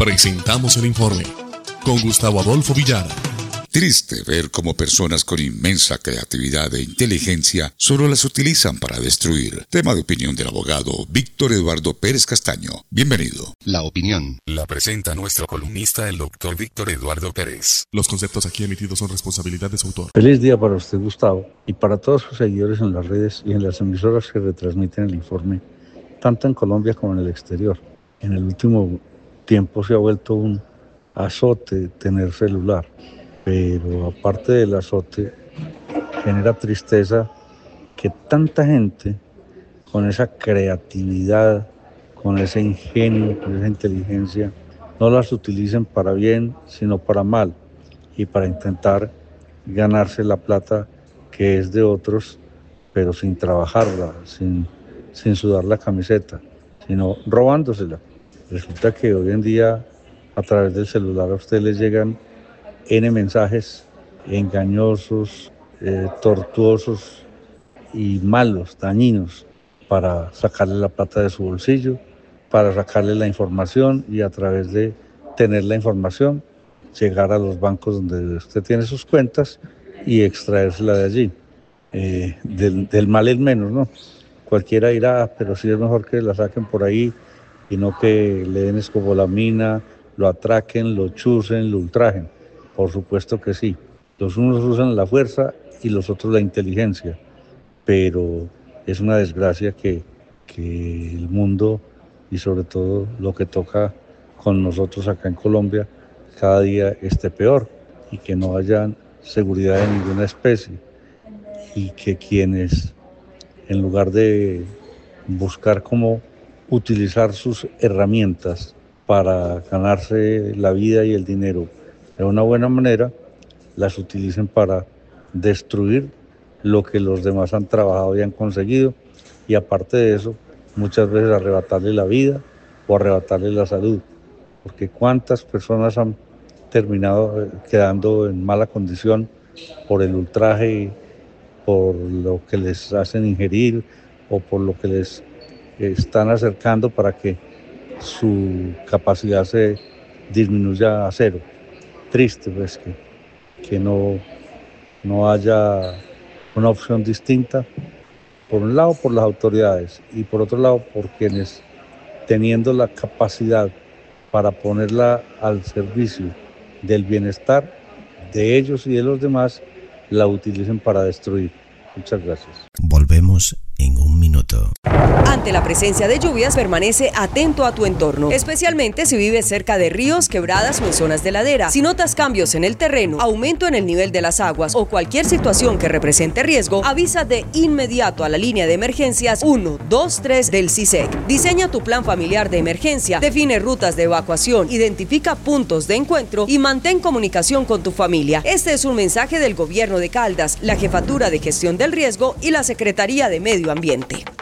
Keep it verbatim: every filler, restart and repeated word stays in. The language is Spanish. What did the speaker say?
Presentamos el informe con Gustavo Adolfo Villara. Triste ver cómo personas con inmensa creatividad e inteligencia solo las utilizan para destruir. Tema de opinión del abogado Víctor Eduardo Pérez Castaño. Bienvenido. La opinión la presenta nuestro columnista, el doctor Víctor Eduardo Pérez. Los conceptos aquí emitidos son responsabilidad de su autor. Feliz día para usted, Gustavo, y para todos sus seguidores en las redes y en las emisoras que retransmiten el informe, tanto en Colombia como en el exterior. En el último tiempo se ha vuelto un azote tener celular. Pero aparte del azote, genera tristeza que tanta gente con esa creatividad, con ese ingenio, con esa inteligencia, no las utilicen para bien, sino para mal, y para intentar ganarse la plata que es de otros, pero sin trabajarla, sin, sin sudar la camiseta, sino robándosela. Resulta que hoy en día, a través del celular, a ustedes les llegan N mensajes engañosos, eh, tortuosos y malos, dañinos, para sacarle la plata de su bolsillo, para sacarle la información y a través de tener la información, llegar a los bancos donde usted tiene sus cuentas y extraérsela de allí. Eh, del, del mal el menos, ¿no? Cualquiera dirá, pero sí es mejor que la saquen por ahí y no que le den escopolamina, lo atraquen, lo chusen, lo ultrajen. Por supuesto que sí. Los unos usan la fuerza y los otros la inteligencia, pero es una desgracia que, que el mundo y sobre todo lo que toca con nosotros acá en Colombia cada día esté peor y que no haya seguridad de ninguna especie y que quienes en lugar de buscar cómo utilizar sus herramientas para ganarse la vida y el dinero de una buena manera, las utilicen para destruir lo que los demás han trabajado y han conseguido, y aparte de eso, muchas veces arrebatarle la vida o arrebatarle la salud, porque cuántas personas han terminado quedando en mala condición por el ultraje, por lo que les hacen ingerir o por lo que les están acercando para que su capacidad se disminuya a cero. Triste pues que, que no, no haya una opción distinta, por un lado por las autoridades y por otro lado por quienes, teniendo la capacidad para ponerla al servicio del bienestar de ellos y de los demás, la utilicen para destruir. Muchas gracias. Volvemos en un minuto. Ante la presencia de lluvias, permanece atento a tu entorno, especialmente si vives cerca de ríos, quebradas o en zonas de ladera. Si notas cambios en el terreno, aumento en el nivel de las aguas o cualquier situación que represente riesgo, avisa de inmediato a la línea de emergencias uno dos tres del C I S E C. Diseña tu plan familiar de emergencia, define rutas de evacuación, identifica puntos de encuentro y mantén comunicación con tu familia. Este es un mensaje del Gobierno de Caldas, la Jefatura de Gestión del Riesgo y la Secretaría de Medio Ambiente.